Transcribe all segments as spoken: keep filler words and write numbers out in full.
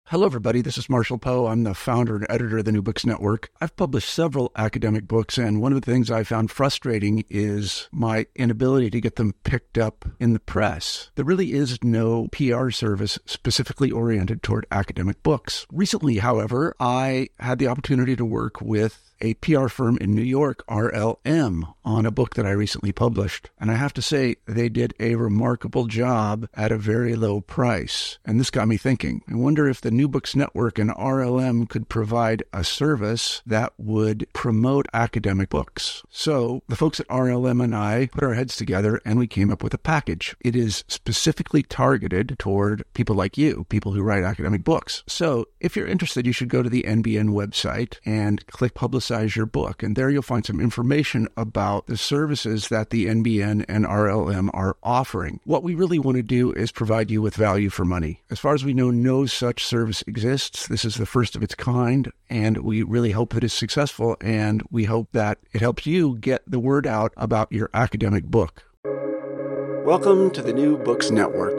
Hello, everybody. This is Marshall Poe. I'm the founder and editor of the New Books Network. I've published several academic books, and one of the things I found frustrating is my inability to get them picked up in the press. There really is no P R service specifically oriented toward academic books. Recently, however, I had the opportunity to work with a P R firm in New York, R L M, on a book that I recently published. And I have to say, they did a remarkable job at a very low price. And this got me thinking. I wonder if the New Books Network and R L M could provide a service that would promote academic books. So the folks at R L M and I put our heads together and we came up with a package. It is specifically targeted toward people like you, people who write academic books. So if you're interested, you should go to the N B N website and click Publicize your book. And there you'll find some information about the services that the N B N and R L M are offering. What we really want to do is provide you with value for money. As far as we know, no such service exists. This is the first of its kind, and we really hope that it's successful, and we hope that it helps you get the word out about your academic book. Welcome to the New Books Network.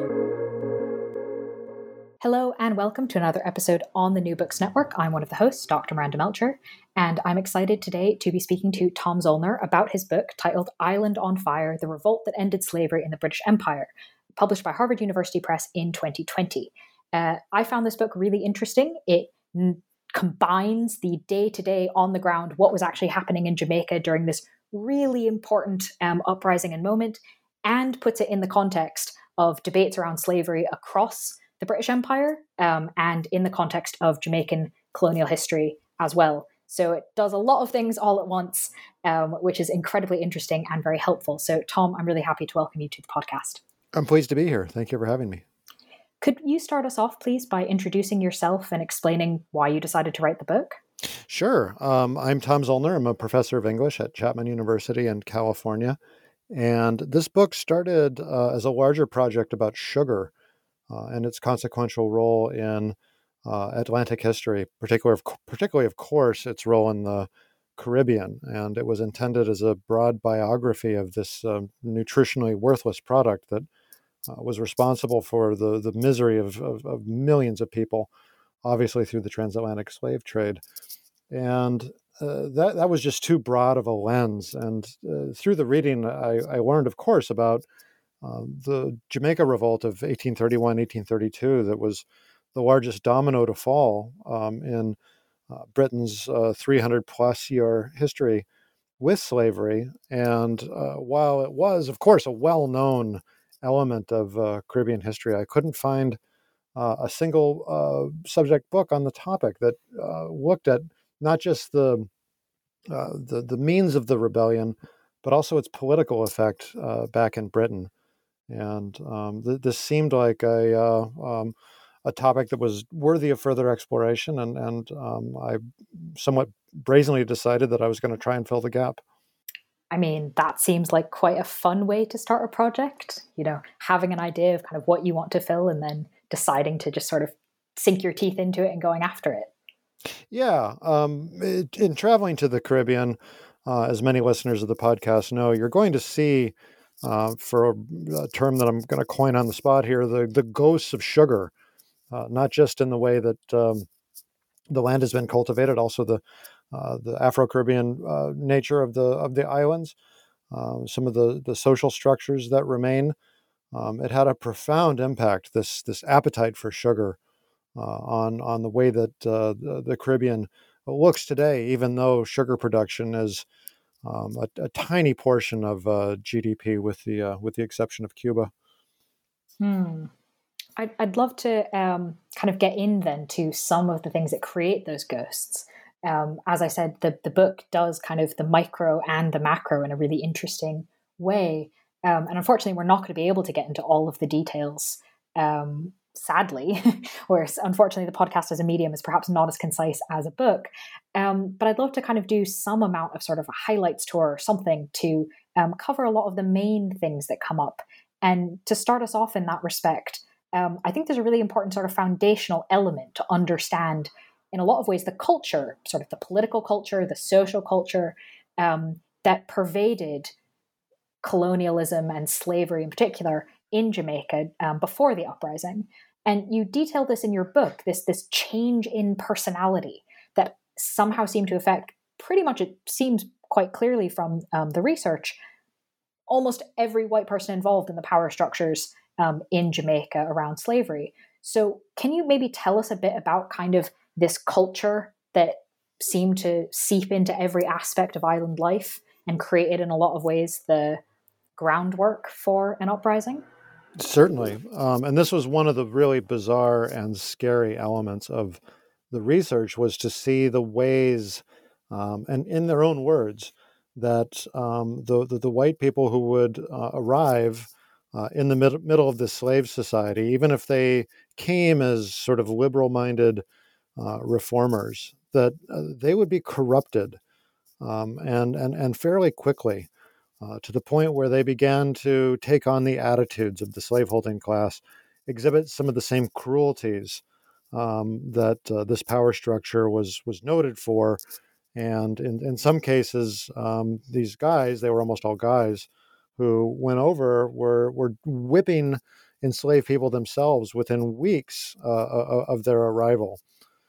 Hello and welcome to another episode on the New Books Network. I'm one of the hosts, Doctor Miranda Melcher, and I'm excited today to be speaking to Tom Zoellner about his book titled Island on Fire, The Revolt That Ended Slavery in the British Empire, published by Harvard University Press in twenty twenty. Uh, I found this book really interesting. It n- combines the day-to-day, on-the-ground, what was actually happening in Jamaica during this really important um, uprising and moment, and puts it in the context of debates around slavery across the British Empire, um, and in the context of Jamaican colonial history as well. So it does a lot of things all at once, um, which is incredibly interesting and very helpful. So Tom, I'm really happy to welcome you to the podcast. I'm pleased to be here. Thank you for having me. Could you start us off, please, by introducing yourself and explaining why you decided to write the book? Sure. Um, I'm Tom Zoellner. I'm a professor of English at Chapman University in California. And this book started uh, as a larger project about sugar Uh, and its consequential role in uh, Atlantic history, particularly, of, particularly, of course, its role in the Caribbean. And it was intended as a broad biography of this um, nutritionally worthless product that uh, was responsible for the, the misery of, of, of millions of people, obviously through the transatlantic slave trade. And uh, that, that was just too broad of a lens. And uh, through the reading, I, I learned, of course, about Uh, the Jamaica Revolt of eighteen thirty-one, eighteen thirty-two, that was the largest domino to fall um, in uh, Britain's uh, three hundred plus year history with slavery. And uh, while it was, of course, a well-known element of uh, Caribbean history, I couldn't find uh, a single uh, subject book on the topic that uh, looked at not just the, uh, the the means of the rebellion, but also its political effect uh, back in Britain. And um, th- this seemed like a uh, um, a topic that was worthy of further exploration, and and um, I somewhat brazenly decided that I was going to try and fill the gap. I mean, that seems like quite a fun way to start a project, you know, having an idea of kind of what you want to fill and then deciding to just sort of sink your teeth into it and going after it. Yeah. Um, it, in traveling to the Caribbean, uh, as many listeners of the podcast know, you're going to see Uh, for a, a term that I'm going to coin on the spot here, the, the ghosts of sugar, uh, not just in the way that um, the land has been cultivated, also the uh, the Afro-Caribbean uh, nature of the of the islands, uh, some of the, the social structures that remain. Um, it had a profound impact, this this appetite for sugar, uh, on on the way that uh, the, the Caribbean looks today, even though sugar production is Um, a, a tiny portion of uh, G D P, with the uh, with the exception of Cuba. Hmm. I'd, I'd love to um, kind of get in then to some of the things that create those ghosts. Um, as I said, the, the book does kind of the micro and the macro in a really interesting way. Um, and unfortunately, we're not going to be able to get into all of the details, um, sadly, whereas unfortunately the podcast as a medium is perhaps not as concise as a book. Um, but I'd love to kind of do some amount of sort of a highlights tour or something to um, cover a lot of the main things that come up. And to start us off in that respect, um, I think there's a really important sort of foundational element to understand in a lot of ways the culture, sort of the political culture, the social culture um, that pervaded colonialism and slavery in particular in Jamaica um, before the uprising. And you detail this in your book, this, this change in personality that somehow seemed to affect pretty much, it seems quite clearly from um, the research, almost every white person involved in the power structures um, in Jamaica around slavery. So can you maybe tell us a bit about kind of this culture that seemed to seep into every aspect of island life and created in a lot of ways the groundwork for an uprising? Certainly. Um, and this was one of the really bizarre and scary elements of the research, was to see the ways, um, and in their own words, that um, the, the, the white people who would uh, arrive uh, in the mid- middle of the slave society, even if they came as sort of liberal-minded uh, reformers, that uh, they would be corrupted um, and, and, and fairly quickly. Uh, to the point where they began to take on the attitudes of the slaveholding class, exhibit some of the same cruelties um, that uh, this power structure was was noted for. And in, in some cases, um, these guys, they were almost all guys, who went over were, were whipping enslaved people themselves within weeks uh, of their arrival.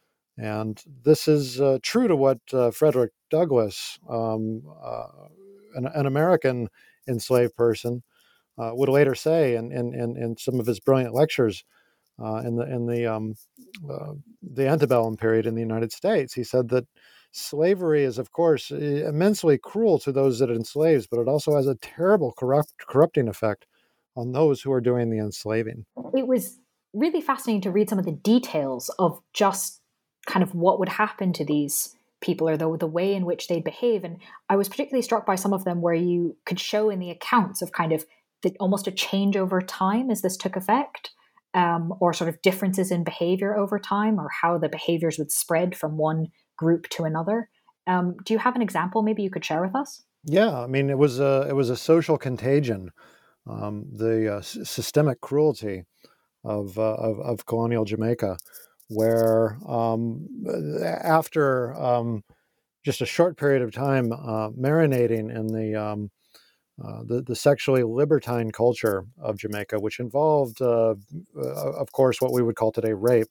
And this is uh, true to what uh, Frederick Douglass, um, uh, an, an American enslaved person, uh, would later say in, in, in, in some of his brilliant lectures uh, in the in the um, uh, the antebellum period in the United States. He said that slavery is, of course, immensely cruel to those that it enslaves, but it also has a terrible corrupt, corrupting effect on those who are doing the enslaving. It was really fascinating to read some of the details of just kind of what would happen to these people, or the, the way in which they behave. And I was particularly struck by some of them where you could show in the accounts of kind of the, almost a change over time as this took effect, um, or sort of differences in behavior over time, or how the behaviors would spread from one group to another. Um, do you have an example maybe you could share with us? Yeah, I mean, it was a, it was a social contagion, um, the uh, s- systemic cruelty of, uh, of, of colonial Jamaica, where um, after um, just a short period of time uh, marinating in the, um, uh, the the sexually libertine culture of Jamaica, which involved, uh, uh, of course, what we would call today rape,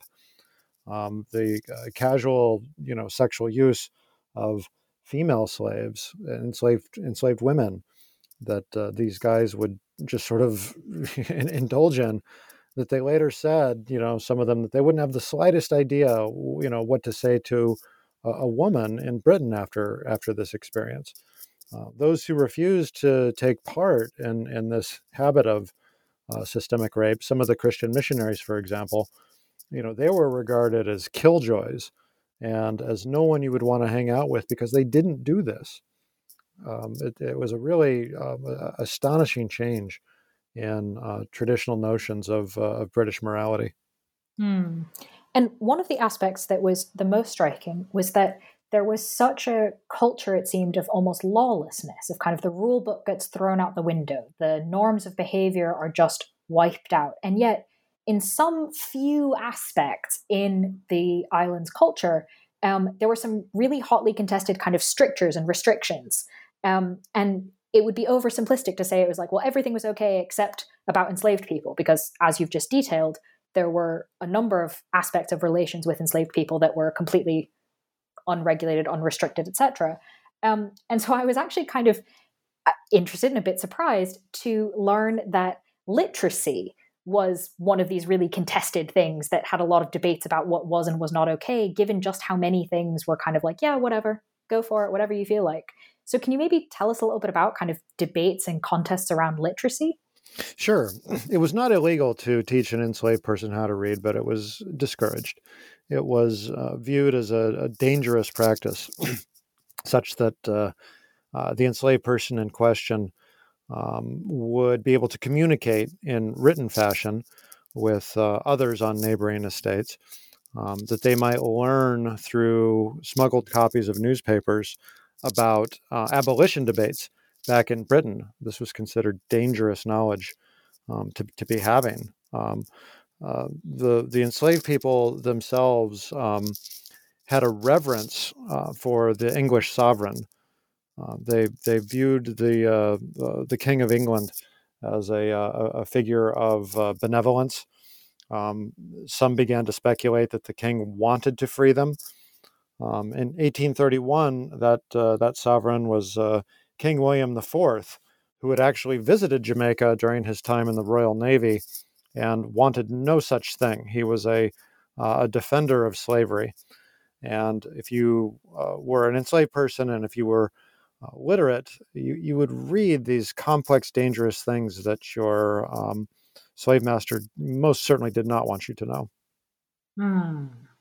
um, the uh, casual, you know, sexual use of female slaves, enslaved enslaved women, that uh, these guys would just sort of indulge in, that they later said, you know, some of them, that they wouldn't have the slightest idea, you know, what to say to a, a woman in Britain after after this experience. Uh, those who refused to take part in, in this habit of uh, systemic rape, some of the Christian missionaries, for example, you know, they were regarded as killjoys and as no one you would want to hang out with because they didn't do this. Um, it, it was a really uh, astonishing change in uh, traditional notions of, uh, of British morality. Hmm. And one of the aspects that was the most striking was that there was such a culture, it seemed, of almost lawlessness, of kind of the rule book gets thrown out the window. The norms of behavior are just wiped out. And yet, in some few aspects in the island's culture, um, there were some really hotly contested kind of strictures and restrictions. Um, and it would be oversimplistic to say it was like, well, everything was okay except about enslaved people, because as you've just detailed, there were a number of aspects of relations with enslaved people that were completely unregulated, unrestricted, et cetera. Um, and so I was actually kind of interested and a bit surprised to learn that literacy was one of these really contested things that had a lot of debates about what was and was not okay, given just how many things were kind of like, yeah, whatever, go for it, whatever you feel like. So can you maybe tell us a little bit about kind of debates and contests around literacy? Sure. It was not illegal to teach an enslaved person how to read, but it was discouraged. It was uh, viewed as a, a dangerous practice, such that uh, uh, the enslaved person in question um, would be able to communicate in written fashion with uh, others on neighboring estates, um, that they might learn through smuggled copies of newspapers about uh, abolition debates back in Britain. This was considered dangerous knowledge um, to, to be having. Um, uh, the, the enslaved people themselves um, had a reverence uh, for the English sovereign. Uh, they they viewed the uh, uh, the King of England as a, uh, a figure of uh, benevolence, Um, some began to speculate that the king wanted to free them. Um, in eighteen thirty-one, that uh, that sovereign was uh, King William the Fourth, who had actually visited Jamaica during his time in the Royal Navy and wanted no such thing. He was a, uh, a defender of slavery. And if you uh, were an enslaved person and if you were uh, literate, you, you would read these complex, dangerous things that your um, slave master most certainly did not want you to know. Hmm.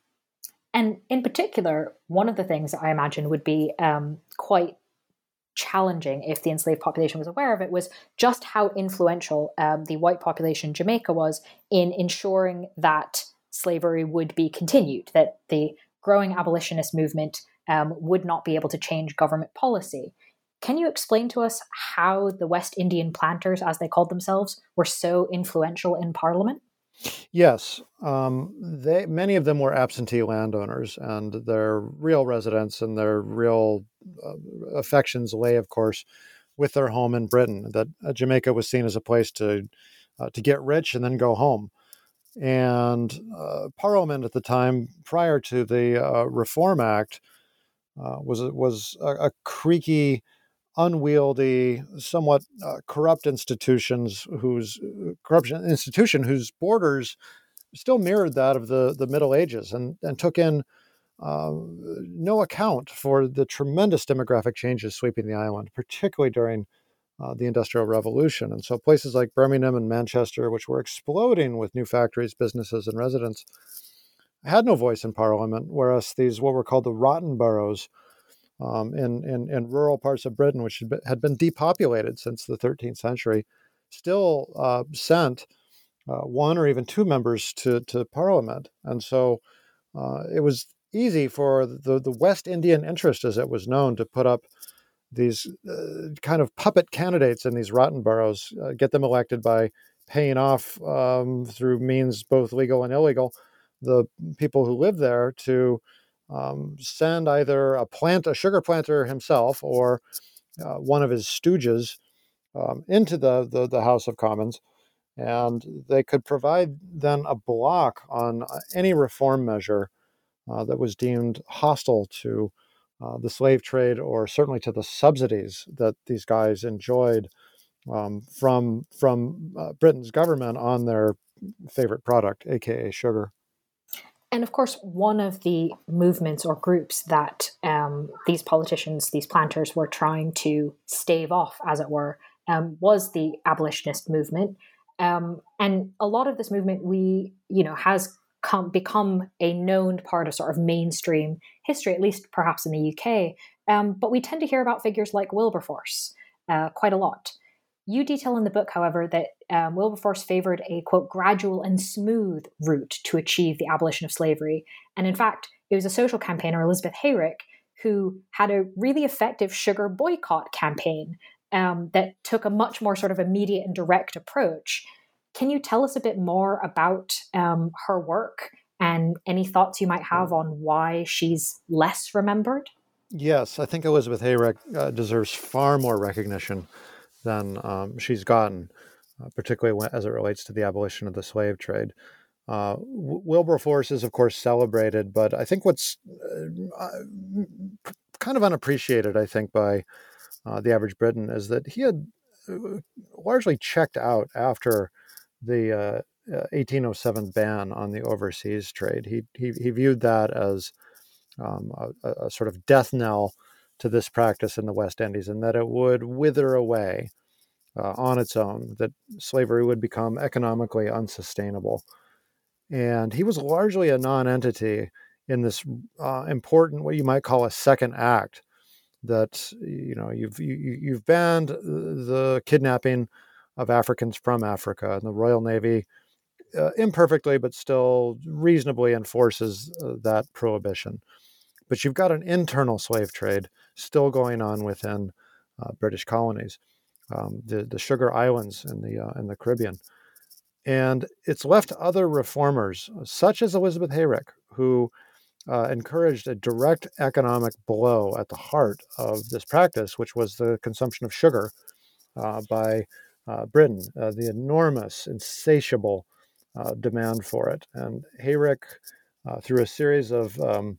And in particular, one of the things I imagine would be um, quite challenging if the enslaved population was aware of it was just how influential um, the white population in Jamaica was in ensuring that slavery would be continued, that the growing abolitionist movement um, would not be able to change government policy. Can you explain to us how the West Indian planters, as they called themselves, were so influential in Parliament? Yes, um, they many of them were absentee landowners, and their real residence and their real uh, affections lay, of course, with their home in Britain. That uh, Jamaica was seen as a place to uh, to get rich and then go home. And uh, Parliament at the time, prior to the uh, Reform Act, uh, was was a, a creaky, unwieldy, somewhat uh, corrupt institutions whose uh, corruption institution whose borders still mirrored that of the, the Middle Ages and, and took in uh, no account for the tremendous demographic changes sweeping the island, particularly during uh, the Industrial Revolution. And so places like Birmingham and Manchester, which were exploding with new factories, businesses, and residents, had no voice in Parliament, whereas these, what were called the rotten boroughs, um, in, in, in rural parts of Britain, which had been, had been depopulated since the thirteenth century, still uh, sent uh, one or even two members to, to Parliament. And so uh, it was easy for the, the West Indian interest, as it was known, to put up these uh, kind of puppet candidates in these rotten boroughs, uh, get them elected by paying off um, through means both legal and illegal the people who live there to um, send either a plant, a sugar planter himself, or uh, one of his stooges um, into the, the the House of Commons, and they could provide then a block on any reform measure uh, that was deemed hostile to uh, the slave trade, or certainly to the subsidies that these guys enjoyed um, from from uh, Britain's government on their favorite product, aka sugar. And of course, one of the movements or groups that um, these politicians, these planters, were trying to stave off, as it were, um, was the abolitionist movement. Um, and a lot of this movement, we, you know, has come, become a known part of sort of mainstream history, at least perhaps in the U K. Um, but we tend to hear about figures like Wilberforce uh, quite a lot. You detail in the book, however, that um, Wilberforce favored a, quote, gradual and smooth route to achieve the abolition of slavery. And in fact, it was a social campaigner, Elizabeth Hayrick, who had a really effective sugar boycott campaign um, that took a much more sort of immediate and direct approach. Can you tell us a bit more about um, her work and any thoughts you might have on why she's less remembered? Yes, I think Elizabeth Hayrick uh, deserves far more recognition than um, she's gotten, uh, particularly when, as it relates to the abolition of the slave trade. Uh, Wilberforce is, of course, celebrated, but I think what's uh, kind of unappreciated, I think, by uh, the average Briton is that he had largely checked out after the uh, eighteen oh seven ban on the overseas trade. He he, he viewed that as um, a, a sort of death knell to this practice in the West Indies, and that it would wither away uh, on its own, that slavery would become economically unsustainable. And he was largely a non-entity in this uh, important, what you might call a second act, that, you know, you've you, you've banned the kidnapping of Africans from Africa, and the Royal Navy uh, imperfectly but still reasonably enforces uh, that prohibition. But you've got an internal slave trade still going on within uh, British colonies, um, the the Sugar Islands in the uh, in the Caribbean, and it's left other reformers, such as Elizabeth Hayrick, who uh, encouraged a direct economic blow at the heart of this practice, which was the consumption of sugar uh, by uh, Britain, uh, the enormous, insatiable uh, demand for it. And Hayrick, uh, through a series of um,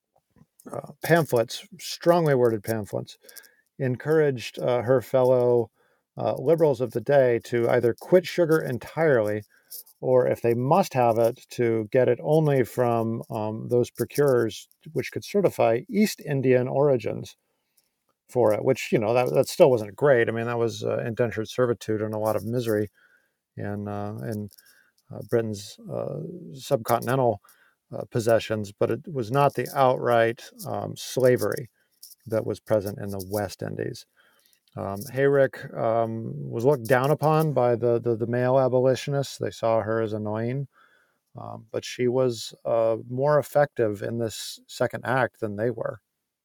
uh, pamphlets, strongly worded pamphlets, encouraged uh, her fellow uh, liberals of the day to either quit sugar entirely, or if they must have it, to get it only from um, those procurers which could certify East Indian origins for it, which, you know, that, that still wasn't great. I mean, that was uh, indentured servitude and a lot of misery in, uh, in uh, Britain's uh, subcontinental uh, possessions, but it was not the outright um, slavery that was present in the West Indies. Um, Hayrick um, was looked down upon by the, the, the male abolitionists. They saw her as annoying, um, but she was uh, more effective in this second act than they were.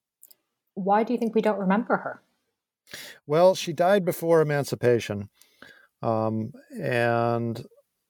Why do you think we don't remember her? Well, she died before emancipation, um, and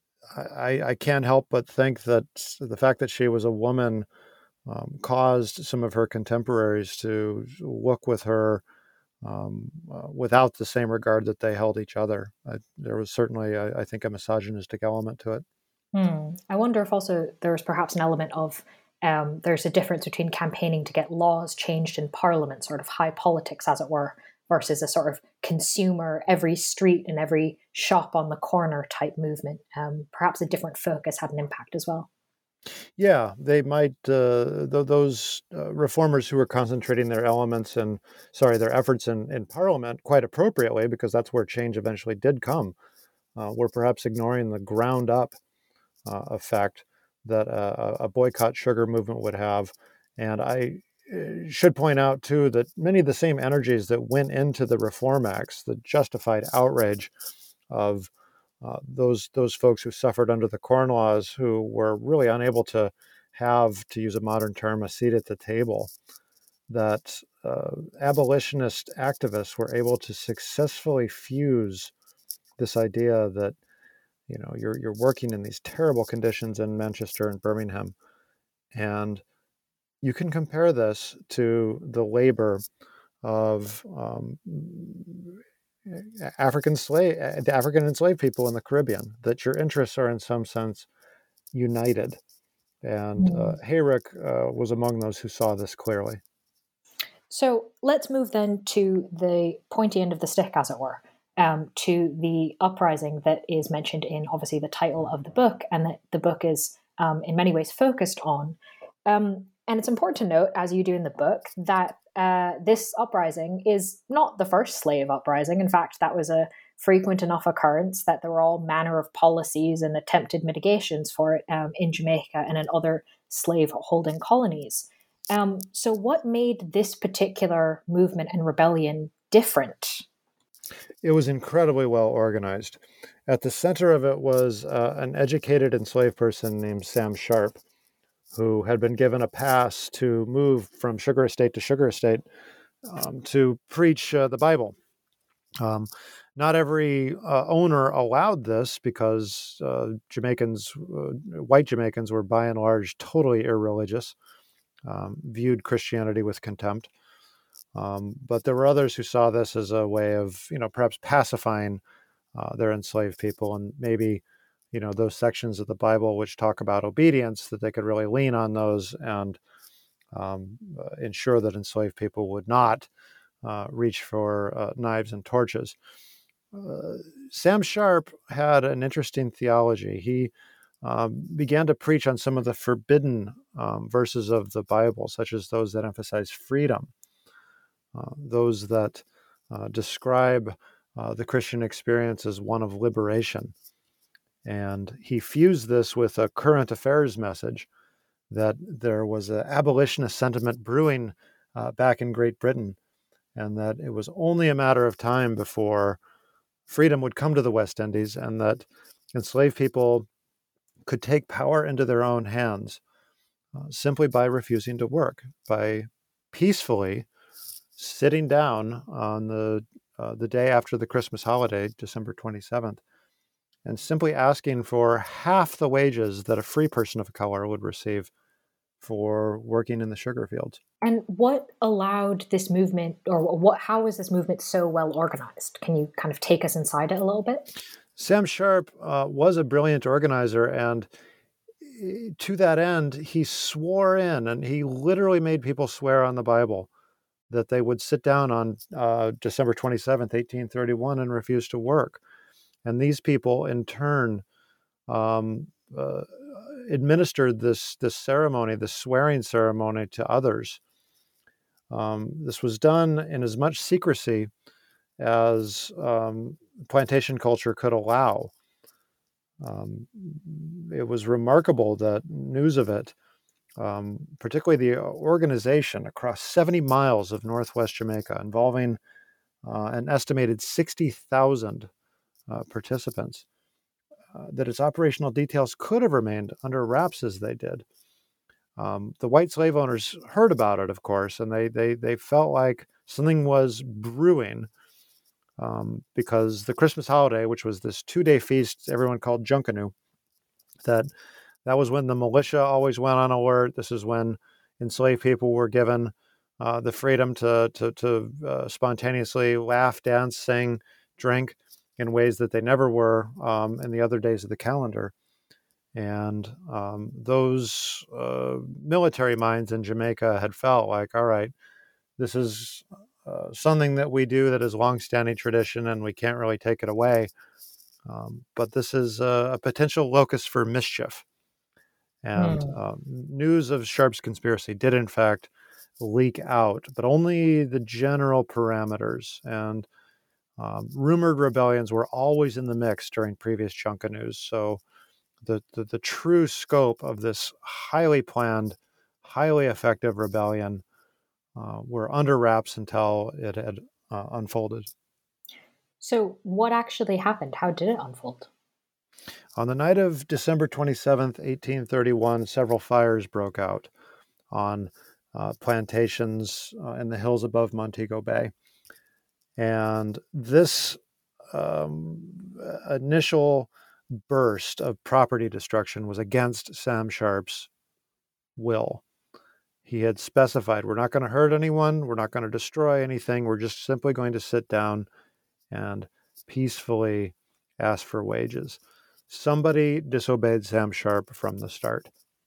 I, I can't help but think that the fact that she was a woman um, caused some of her contemporaries to look with her um, uh, without the same regard that they held each other. I, there was certainly, I, I think, a misogynistic element to it. Hmm. I wonder if also there's perhaps an element of um, there's a difference between campaigning to get laws changed in Parliament, sort of high politics, as it were, versus a sort of consumer, every street and every shop on the corner type movement. Um, perhaps a different focus had an impact as well. Yeah, they might, uh, th- those uh, reformers who were concentrating their elements and, sorry, their efforts in, in Parliament quite appropriately, because that's where change eventually did come, uh, were perhaps ignoring the ground up uh, effect that a, a boycott sugar movement would have. And I uh, should point out, too, that many of the same energies that went into the Reform Acts, the justified outrage of uh, those those folks who suffered under the Corn Laws, who were really unable to have, to use a modern term, a seat at the table, that uh, abolitionist activists were able to successfully fuse this idea that, you know, you're you're working in these terrible conditions in Manchester and Birmingham, and you can compare this to the labor of um, African slave, the African enslaved people in the Caribbean, that your interests are in some sense united. And uh, Hayrick uh, was among those who saw this clearly. So let's move then to the pointy end of the stick, as it were, um, to the uprising that is mentioned in obviously the title of the book, and that the book is um, in many ways focused on. Um, and it's important to note, as you do in the book, that uh, this uprising is not the first slave uprising. In fact, that was a frequent enough occurrence that there were all manner of policies and attempted mitigations for it um, in Jamaica and in other slave-holding colonies. Um, so what made this particular movement and rebellion different? It was incredibly well organized. At the center of it was uh, an educated enslaved person named Sam Sharp, who had been given a pass to move from sugar estate to sugar estate um, to preach uh, the Bible. Um, not every uh, owner allowed this, because uh, Jamaicans, uh, white Jamaicans, were by and large totally irreligious, um, viewed Christianity with contempt. Um, but there were others who saw this as a way of, you know, perhaps pacifying uh, their enslaved people, and maybe, you know, those sections of the Bible which talk about obedience, that they could really lean on those and um, uh, ensure that enslaved people would not uh, reach for uh, knives and torches. Uh, Sam Sharp had an interesting theology. He um, began to preach on some of the forbidden um, verses of the Bible, such as those that emphasize freedom, uh, those that uh, describe uh, the Christian experience as one of liberation. And he fused this with a current affairs message that there was an abolitionist sentiment brewing uh, back in Great Britain, and that it was only a matter of time before freedom would come to the West Indies, and that enslaved people could take power into their own hands uh, simply by refusing to work, by peacefully sitting down on the uh, the day after the Christmas holiday, December twenty-seventh, and simply asking for half the wages that a free person of color would receive for working in the sugar fields. And what allowed this movement, or what? How was this movement so well organized? Can you kind of take us inside it a little bit? Sam Sharp uh, was a brilliant organizer, and to that end, he swore in, and he literally made people swear on the Bible that they would sit down on uh, December twenty-seventh, eighteen thirty-one, and refuse to work. And these people, in turn, um, uh, administered this this ceremony, this swearing ceremony, to others. Um, this was done in as much secrecy as um, plantation culture could allow. Um, it was remarkable that news of it, um, particularly the organization across seventy miles of northwest Jamaica, involving uh, an estimated sixty thousand uh, participants, uh, that its operational details could have remained under wraps as they did. Um, the white slave owners heard about it, of course, and they they they felt like something was brewing, um, because the Christmas holiday, which was this two-day feast everyone called Junkanoo, that that was when the militia always went on alert. This is when enslaved people were given uh, the freedom to to, to uh, spontaneously laugh, dance, sing, drink in ways that they never were um, in the other days of the calendar. And um, those uh, military minds in Jamaica had felt like, all right, this is uh, something that we do that is longstanding tradition, and we can't really take it away. Um, but this is a, a potential locus for mischief. And Mm. um, news of Sharp's conspiracy did, in fact, leak out, but only the general parameters. And um, rumored rebellions were always in the mix during previous Chunkanoos. So the, the, the true scope of this highly planned, highly effective rebellion uh, were under wraps until it had uh, unfolded. So what actually happened? How did it unfold? On the night of December twenty-seventh, eighteen thirty-one, several fires broke out on uh, plantations uh, in the hills above Montego Bay. And this um, initial burst of property destruction was against Sam Sharp's will. He had specified, we're not going to hurt anyone, we're not going to destroy anything, we're just simply going to sit down and peacefully ask for wages. Somebody disobeyed Sam Sharp from the start.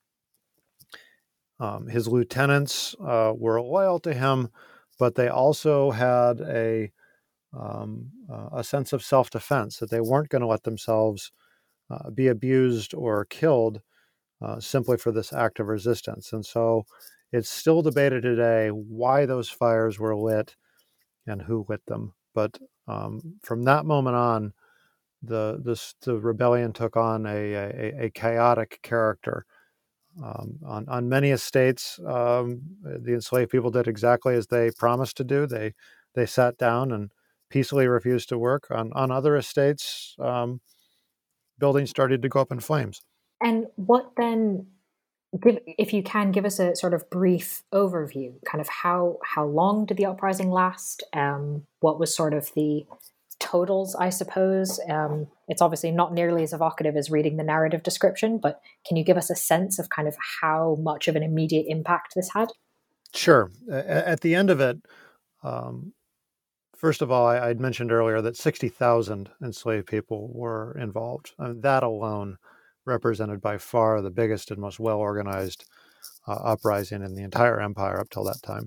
Um, his lieutenants uh, were loyal to him, but they also had a um, uh, a sense of self-defense, that they weren't going to let themselves uh, be abused or killed uh, simply for this act of resistance. And so it's still debated today why those fires were lit and who lit them. But um, from that moment on, the this the rebellion took on a a, a chaotic character. Um, on on many estates, um, the enslaved people did exactly as they promised to do. They they sat down and peacefully refused to work. On on other estates, um, buildings started to go up in flames. And what then, give, if you can, give us a sort of brief overview, kind of how how long did the uprising last? Um, what was sort of the totals, I suppose? Um, it's obviously not nearly as evocative as reading the narrative description, but can you give us a sense of kind of how much of an immediate impact this had? Sure. At the end of it, um, first of all, I, I'd mentioned earlier that sixty thousand enslaved people were involved. I mean, that alone represented by far the biggest and most well-organized uh, uprising in the entire empire up till that time.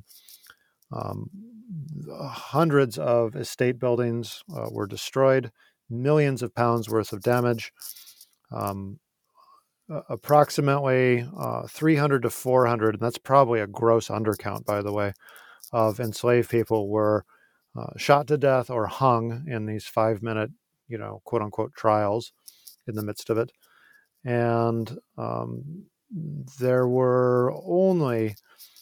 Um, hundreds of estate buildings uh, were destroyed, millions of pounds worth of damage. Um, uh, approximately uh, three hundred to four hundred, and that's probably a gross undercount, by the way, of enslaved people were uh, shot to death or hung in these five-minute, you know, quote-unquote trials in the midst of it. And um, there were only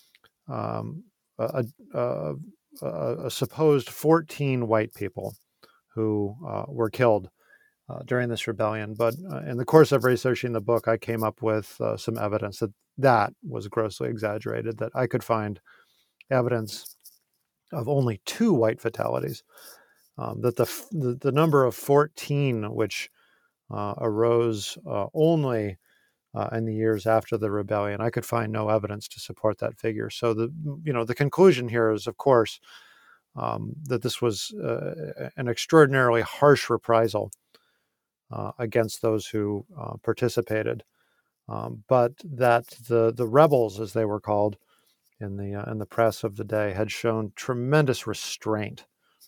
um, a, a, a, a supposed fourteen white people who uh, were killed uh, during this rebellion. But uh, in the course of researching the book, I came up with uh, some evidence that that was grossly exaggerated, that I could find evidence of only two white fatalities, um, that the, the the number of fourteen, which uh, arose uh, only uh, in the years after the rebellion, I could find no evidence to support that figure. So the you know the conclusion here is, of course, um, that this was uh, an extraordinarily harsh reprisal uh, against those who uh, participated. Um, but that the the rebels, as they were called in the uh, in the press of the day, had shown tremendous restraint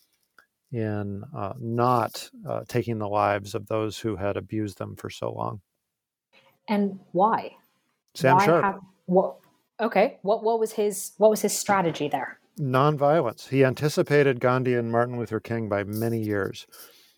in uh, not uh, taking the lives of those who had abused them for so long. And why? Sam Why Sharp. have what? Okay, what what was his what was his strategy there? Nonviolence. He anticipated Gandhi and Martin Luther King by many years,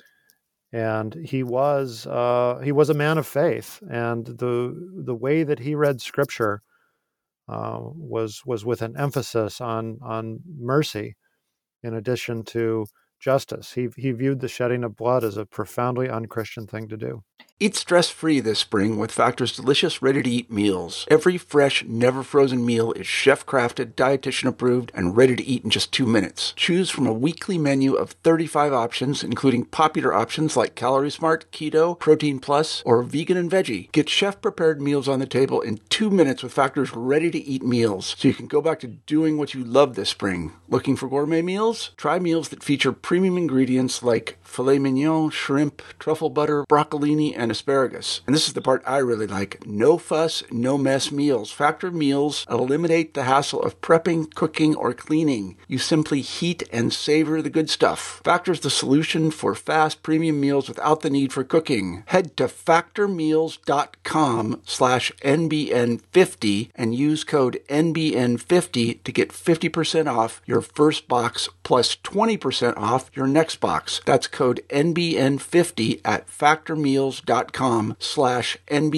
and he was uh, he was a man of faith. And the the way that he read Scripture uh, was was with an emphasis on on mercy, in addition to justice. He he viewed the shedding of blood as a profoundly unchristian thing to do. Eat stress-free this spring with Factor's delicious, ready-to-eat meals. Every fresh, never-frozen meal is chef-crafted, dietitian-approved, and ready to eat in just two minutes. Choose from a weekly menu of thirty-five options, including popular options like Calorie Smart, Keto, Protein Plus, or Vegan and Veggie. Get chef-prepared meals on the table in two minutes with Factor's ready-to-eat meals, so you can go back to doing what you love this spring. Looking for gourmet meals? Try meals that feature premium ingredients like filet mignon, shrimp, truffle butter, broccolini, and asparagus. And this is the part I really like. No fuss, no mess meals. Factor meals eliminate the hassle of prepping, cooking, or cleaning. You simply heat and savor the good stuff. Factor's the solution for fast premium meals without the need for cooking. Head to factormeals.com slash NBN50 and use code N B N fifty to get fifty percent off your first box plus twenty percent off your next box. That's code N B N fifty at factormeals.com slash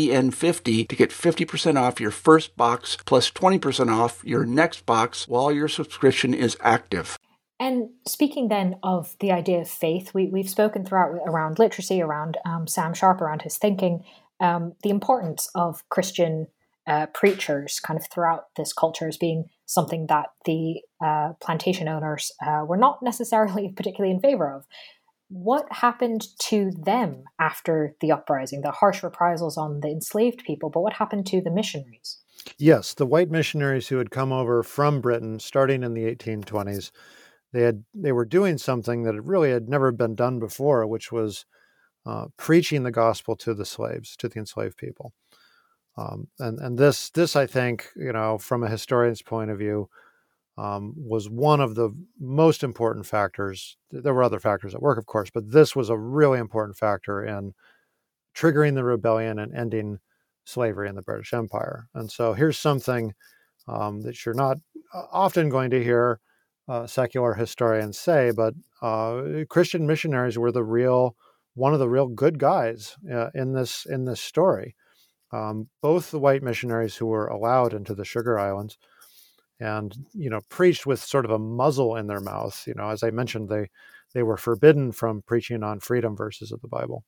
NBN50 to get fifty percent off your first box plus twenty percent off your next box while your subscription is active. And speaking then of the idea of faith, we, we've spoken throughout around literacy, around um, Sam Sharp, around his thinking, um, the importance of Christian uh, preachers kind of throughout this culture as being something that the uh, plantation owners uh, were not necessarily particularly in favor of. What happened to them after the uprising, the harsh reprisals on the enslaved people, but what happened to the missionaries? Yes, the white missionaries who had come over from Britain starting in the eighteen twenties, they had they were doing something that really had never been done before, which was uh, preaching the gospel to the slaves, to the enslaved people. Um, and and this this I think, you know, from a historian's point of view, Um, was one of the most important factors. There were other factors at work, of course, but this was a really important factor in triggering the rebellion and ending slavery in the British Empire. And so here's something um, that you're not often going to hear uh, secular historians say, but uh, Christian missionaries were the real, one of the real good guys uh, in this in this story. Um, both the white missionaries who were allowed into the Sugar Islands and, you know, preached with sort of a muzzle in their mouth. You know, as I mentioned, they they were forbidden from preaching on freedom verses of the Bible.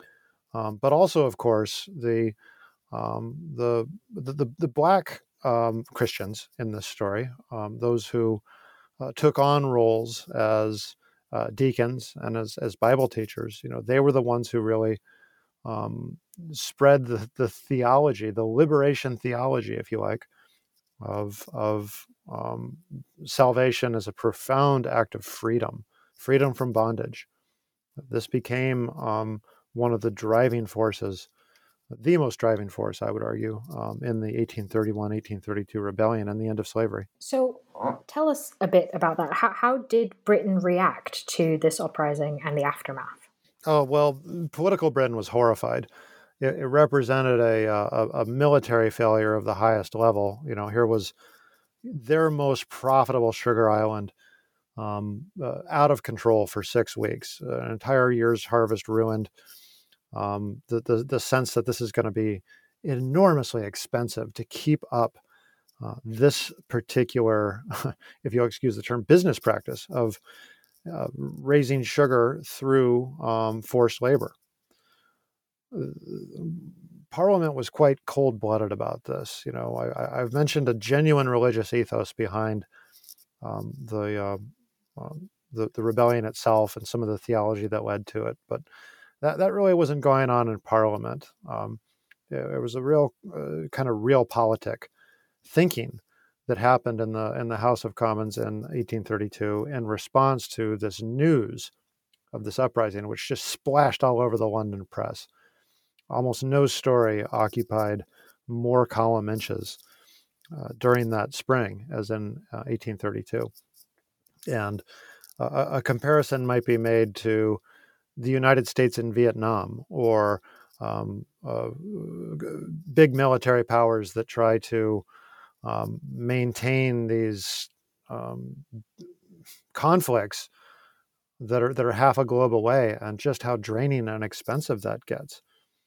Um, but also, of course, the um, the, the the the black um, Christians in this story, um, those who uh, took on roles as uh, deacons and as as Bible teachers, you know, they were the ones who really um, spread the the theology, the liberation theology, if you like, of of um, salvation as a profound act of freedom, freedom from bondage. This became um, one of the driving forces, the most driving force, I would argue, um, in the eighteen thirty-one eighteen thirty-two rebellion and the end of slavery. So tell us a bit about that. How, how did Britain react to this uprising and the aftermath? Oh, well, political Britain was horrified. It, it represented a, a, a military failure of the highest level. You know, here was their most profitable sugar island um, uh, out of control for six weeks, uh, an entire year's harvest ruined. Um, the, the the sense that this is going to be enormously expensive to keep up uh, this particular, if you'll excuse the term, business practice of uh, raising sugar through um, forced labor. Parliament was quite cold-blooded about this. You know, I, I've mentioned a genuine religious ethos behind um, the, uh, uh, the the rebellion itself and some of the theology that led to it, but that that really wasn't going on in Parliament. Um, there was a real uh, kind of realpolitik thinking that happened in the in the House of Commons in eighteen thirty-two in response to this news of this uprising, which just splashed all over the London press. Almost no story occupied more column inches uh, during that spring as in uh, eighteen thirty-two. And uh, a comparison might be made to the United States in Vietnam, or um, uh, big military powers that try to um, maintain these um, conflicts that are that are half a globe away, and just how draining and expensive that gets.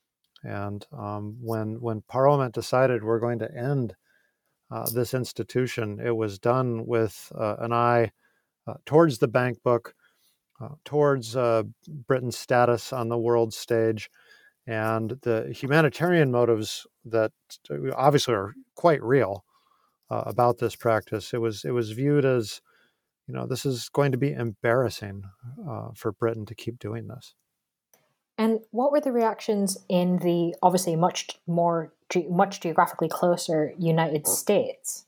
And um, when when Parliament decided we're going to end uh, this institution, it was done with uh, an eye uh, towards the bank book, uh, towards uh, Britain's status on the world stage, and the humanitarian motives that obviously are quite real uh, about this practice. It was it was viewed as, you know, this is going to be embarrassing uh, for Britain to keep doing this. And what were the reactions in the obviously much more, much geographically closer United States?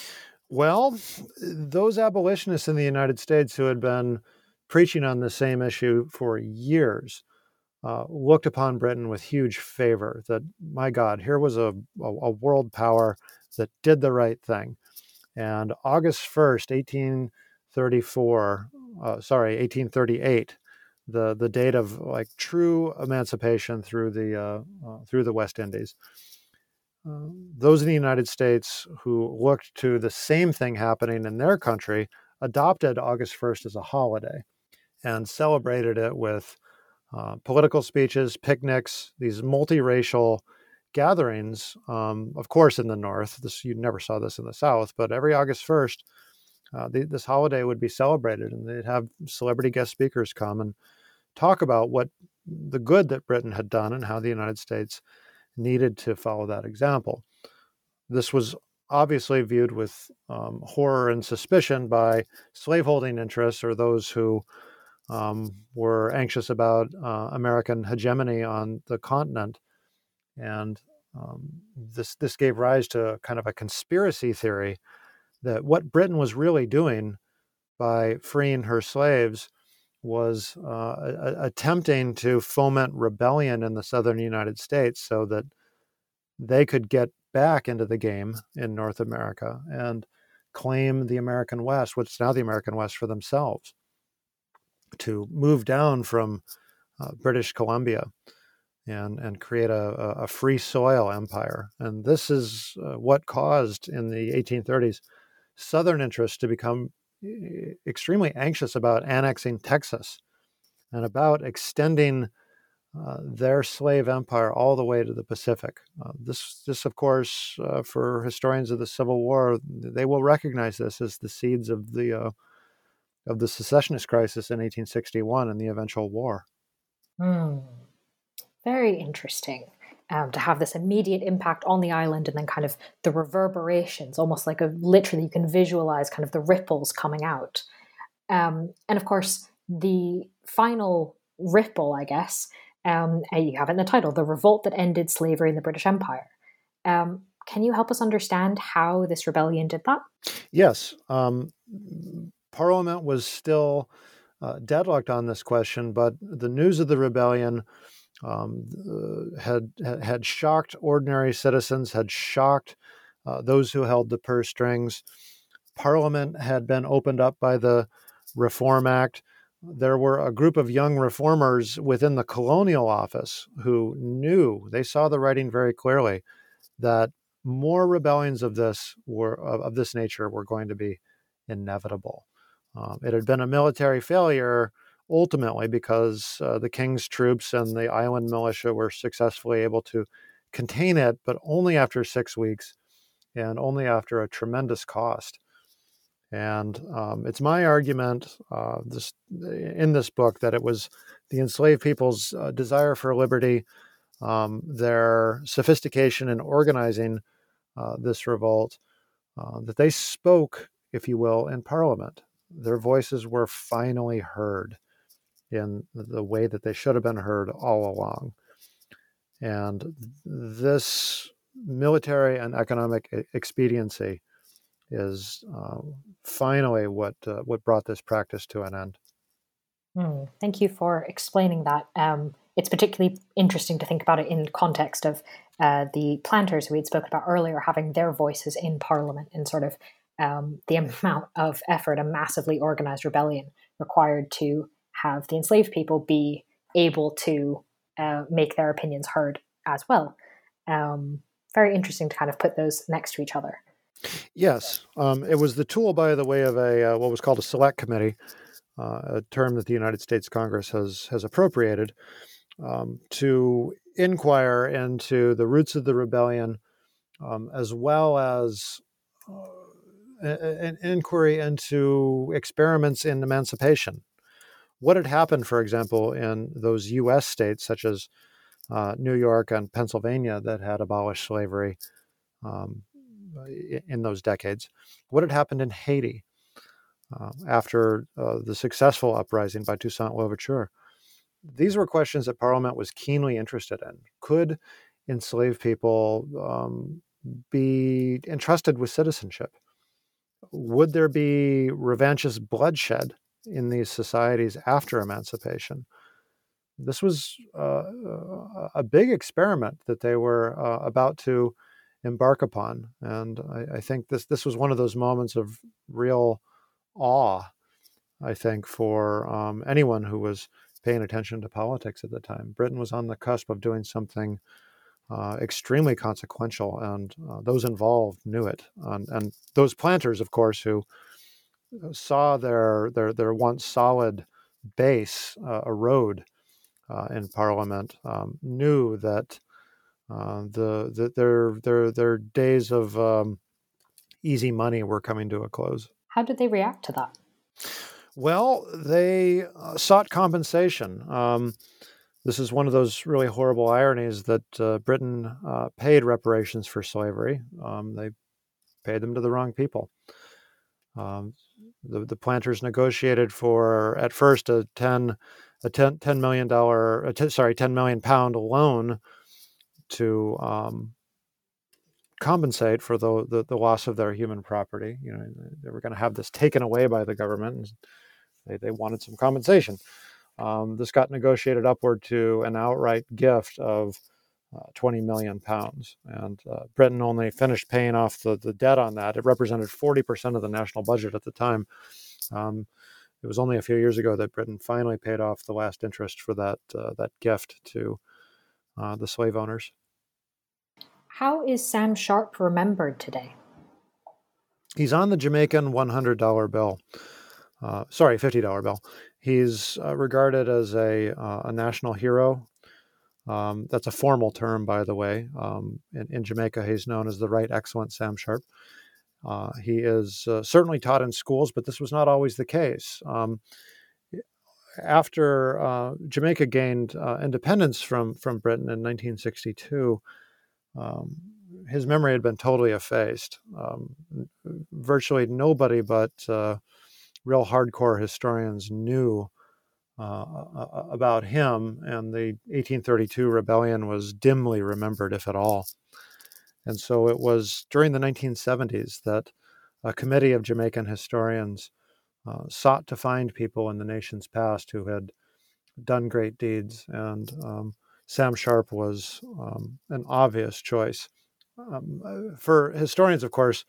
Well, those abolitionists in the United States who had been preaching on the same issue for years uh, looked upon Britain with huge favor. That, my God, here was a, a, a world power that did the right thing. And August first, eighteen thirty-four, uh, sorry, eighteen thirty-eight, the the date of like true emancipation through the uh, uh, through the West Indies. Uh, those in the United States who looked to the same thing happening in their country adopted August first as a holiday and celebrated it with uh, political speeches, picnics, these multiracial gatherings. Um, of course, in the North, this you never saw this in the South, but every August first, uh, the, this holiday would be celebrated, and they'd have celebrity guest speakers come and talk about what the good that Britain had done and how the United States needed to follow that example. This was obviously viewed with um, horror and suspicion by slaveholding interests, or those who um, were anxious about uh, American hegemony on the continent. And um, this this gave rise to kind of a conspiracy theory that what Britain was really doing by freeing her slaves was uh, a, a, attempting to foment rebellion in the southern United States so that they could get back into the game in North America and claim the American West, what's now the American West, for themselves, to move down from uh, British Columbia and, and create a, a free soil empire. And this is uh, what caused, in the eighteen thirties, Southern interests to become extremely anxious about annexing Texas and about extending uh, their slave empire all the way to the Pacific. Uh, this, this, of course, uh, for historians of the Civil War, they will recognize this as the seeds of the uh, of the secessionist crisis in eighteen sixty-one and the eventual war. Mm. Very interesting. Um, to have this immediate impact on the island, and then kind of the reverberations, almost like a literally you can visualize kind of the ripples coming out. Um, and of course, the final ripple, I guess, um, you have it in the title, The Revolt That Ended Slavery in the British Empire. Um, can you help us understand how this rebellion did that? Yes. Um, Parliament was still uh, deadlocked on this question, but the news of the rebellion Um, uh, had had shocked ordinary citizens, had shocked uh, those who held the purse strings. Parliament had been opened up by the Reform Act. There were a group of young reformers within the Colonial Office who knew, they saw the writing very clearly, that more rebellions of this were of, of this nature were going to be inevitable. Um, it had been a military failure ultimately because uh, the king's troops and the island militia were successfully able to contain it, but only after six weeks and only after a tremendous cost. And um, it's my argument uh, this, in this book that it was the enslaved people's uh, desire for liberty, um, their sophistication in organizing uh, this revolt, uh, that they spoke, if you will, in Parliament. Their voices were finally heard in the way that they should have been heard all along. And this military and economic expediency is uh, finally what uh, what brought this practice to an end. Mm, thank you for explaining that. Um, it's particularly interesting to think about it in context of uh, the planters who we'd spoken about earlier having their voices in Parliament, and sort of um, the amount of effort a massively organized rebellion required to have the enslaved people be able to uh, make their opinions heard as well. Um, very interesting to kind of put those next to each other. Yes, um, it was the tool, by the way, of a uh, what was called a select committee, uh, a term that the United States Congress has has appropriated um, to inquire into the roots of the rebellion, um, as well as uh, an inquiry into experiments in emancipation. What had happened, for example, in those U S states such as uh, New York and Pennsylvania that had abolished slavery um, in those decades? What had happened in Haiti uh, after uh, the successful uprising by Toussaint Louverture? These were questions that Parliament was keenly interested in. Could enslaved people um, be entrusted with citizenship? Would there be revanchist bloodshed in these societies after emancipation? This was uh, a big experiment that they were uh, about to embark upon. And I, I think this, this was one of those moments of real awe, I think, for um, anyone who was paying attention to politics at the time. Britain was on the cusp of doing something uh, extremely consequential, and uh, those involved knew it. And, and those planters, of course, who saw their their, their once solid base uh, erode uh, in Parliament, um, knew that uh, the, the their their their days of um, easy money were coming to a close. How did they react to that? Well, they uh, sought compensation. Um, this is one of those really horrible ironies that uh, Britain uh, paid reparations for slavery. Um, they paid them to the wrong people. Um, the, the planters negotiated for, at first, a ten a ten, ten million dollar, a ten, sorry, ten million pound loan to um, compensate for the, the the loss of their human property. You know, they were going to have this taken away by the government, and they they wanted some compensation. Um, this got negotiated upward to an outright gift of uh, twenty million pounds. And uh, Britain only finished paying off the, the debt on that. It represented forty percent of the national budget at the time. Um, it was only a few years ago that Britain finally paid off the last interest for that, uh, that gift to uh, the slave owners. How is Sam Sharpe remembered today? He's on the Jamaican one hundred dollar bill. Uh, sorry, fifty dollar bill. He's uh, regarded as a, uh, a national hero. Um, that's a formal term, by the way. Um, in, in Jamaica, he's known as the Right Excellent Sam Sharpe. Uh, he is uh, certainly taught in schools, but this was not always the case. Um, after uh, Jamaica gained uh, independence from, from Britain in nineteen sixty-two, um, his memory had been totally effaced. Um, virtually nobody but uh, real hardcore historians knew uh, about him, and the eighteen thirty-two rebellion was dimly remembered, if at all. And so it was during the nineteen seventies that a committee of Jamaican historians uh, sought to find people in the nation's past who had done great deeds, and um, Sam Sharpe was um, an obvious choice. Um, for historians, of course,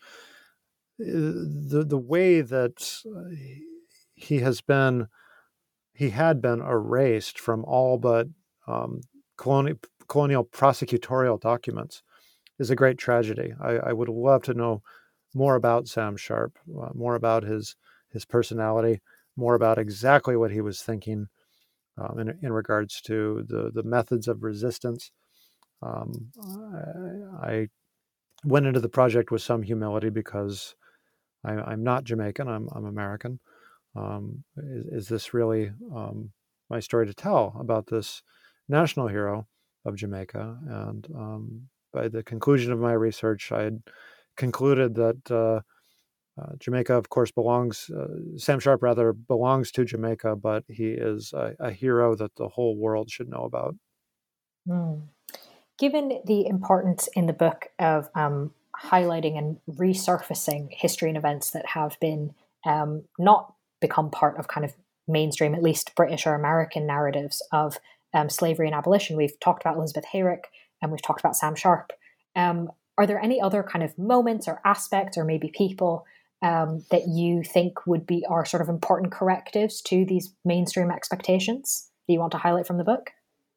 the the way that he has been, he had been erased from all but um, colonial, colonial prosecutorial documents is a great tragedy. I, I would love to know more about Sam Sharpe, uh, more about his his personality, more about exactly what he was thinking um, in, in regards to the, the methods of resistance. Um, I, I went into the project with some humility because I, I'm not Jamaican, I'm, I'm American. Um, is, is this really um, my story to tell about this national hero of Jamaica? And um, by the conclusion of my research, I had concluded that uh, uh, Jamaica, of course, belongs, uh, Sam Sharpe rather, belongs to Jamaica, but he is a, a hero that the whole world should know about. Mm. Given the importance in the book of um, highlighting and resurfacing history and events that have been um, not become part of kind of mainstream, at least British or American narratives of um, slavery and abolition. We've talked about Elizabeth Hayrick and we've talked about Sam Sharp. Um, are there any other kind of moments or aspects or maybe people um, that you think would be are sort of important correctives to these mainstream expectations that you want to highlight from the book?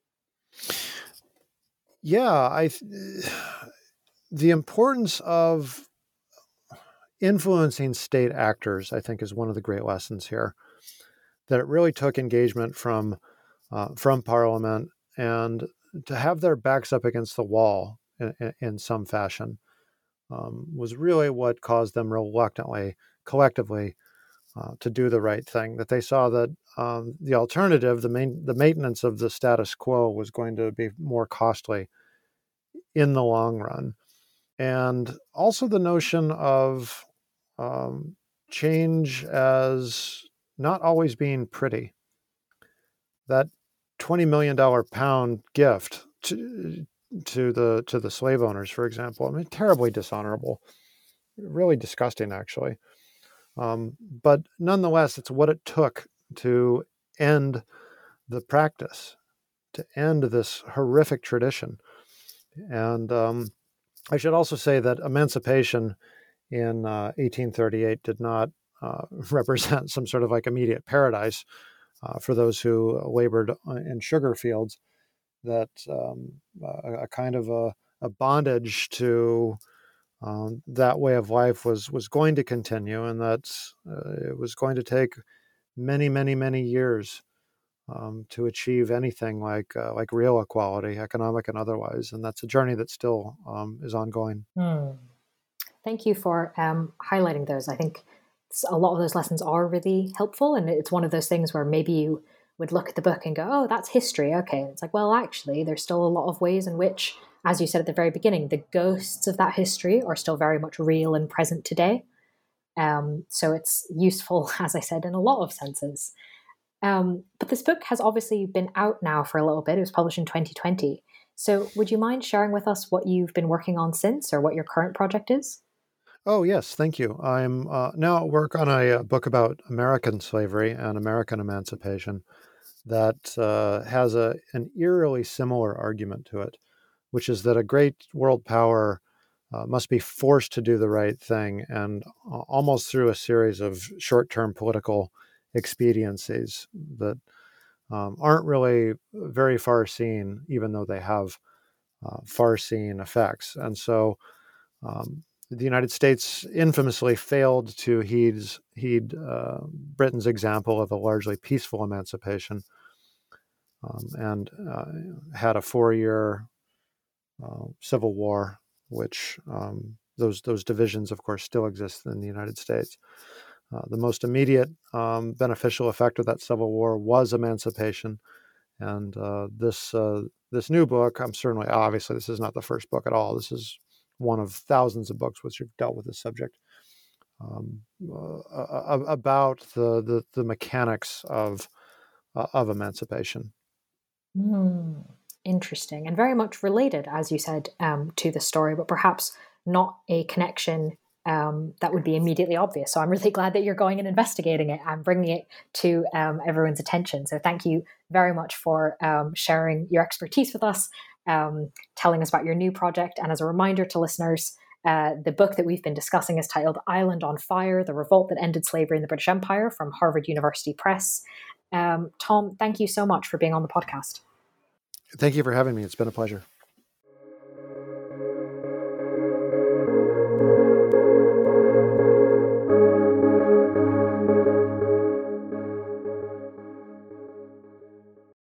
Yeah, I the importance of influencing state actors, I think, is one of the great lessons here. That it really took engagement from uh, from Parliament, and to have their backs up against the wall in, in, in some fashion um, was really what caused them reluctantly, collectively, uh, to do the right thing. That they saw that um, the alternative, the main, the maintenance of the status quo, was going to be more costly in the long run. And also the notion of um, change as not always being pretty. That twenty million dollars pound gift to, to the to the slave owners, for example, I mean, terribly dishonorable, really disgusting, actually. Um, but nonetheless, it's what it took to end the practice, to end this horrific tradition. And um, I should also say that emancipation in uh, eighteen thirty-eight did not uh, represent some sort of like immediate paradise uh, for those who labored in sugar fields. That um, a, a kind of a, a bondage to um, that way of life was was going to continue, and that uh, it was going to take many, many, many years um, to achieve anything like uh, like real equality, economic and otherwise. And that's a journey that still um, is ongoing. Hmm. Thank you for um, highlighting those. I think a lot of those lessons are really helpful, and it's one of those things where maybe you would look at the book and go, oh, that's history. Okay. And it's like, well, actually, there's still a lot of ways in which, as you said at the very beginning, the ghosts of that history are still very much real and present today. Um, so it's useful, as I said, in a lot of senses. Um, but this book has obviously been out now for a little bit. It was published in twenty twenty. So would you mind sharing with us what you've been working on since, or what your current project is? Oh, yes, thank you. I'm uh, now at work on a, a book about American slavery and American emancipation that uh, has a an eerily similar argument to it, which is that a great world power uh, must be forced to do the right thing, and uh, almost through a series of short-term political expediencies that um, aren't really very far-seeing, even though they have uh, far-seeing effects. And so um, the United States infamously failed to heed, heed uh, Britain's example of a largely peaceful emancipation, um, and uh, had a four-year uh, civil war, which um, those those divisions, of course, still exist in the United States. Uh, the most immediate um, beneficial effect of that civil war was emancipation, and uh, this uh, this new book, I'm certainly obviously this is not the first book at all. This is one of thousands of books which have dealt with this subject, um, uh, about the, the the mechanics of uh, of emancipation. Mm, interesting, and very much related, as you said, um, to the story, but perhaps not a connection um, that would be immediately obvious. So I'm really glad that you're going and investigating it and bringing it to um, everyone's attention. So thank you very much for um, sharing your expertise with us, um, telling us about your new project. And as a reminder to listeners, uh, the book that we've been discussing is titled Island on Fire, The Revolt That Ended Slavery in the British Empire, from Harvard University Press. Um, Tom, thank you so much for being on the podcast. Thank you for having me. It's been a pleasure.